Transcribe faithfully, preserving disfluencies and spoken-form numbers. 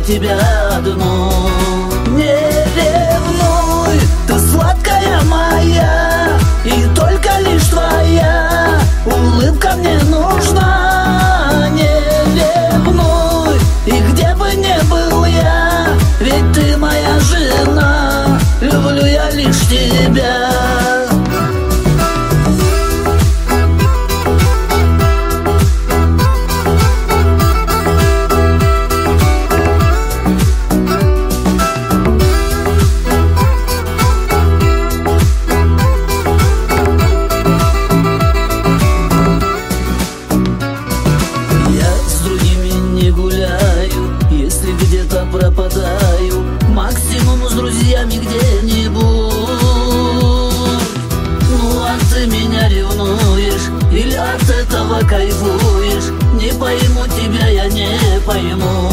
тебя одну. Не ревнуй, ты сладкая моя, и только лишь твоя улыбка мне нужна. Не ревнуй, и где бы ни был я, ведь ты моя жена, люблю я лишь тебя. Пропадаю, максимум с друзьями где-нибудь. Ну а ты меня ревнуешь или от этого кайфуешь? Не пойму тебя, я не пойму.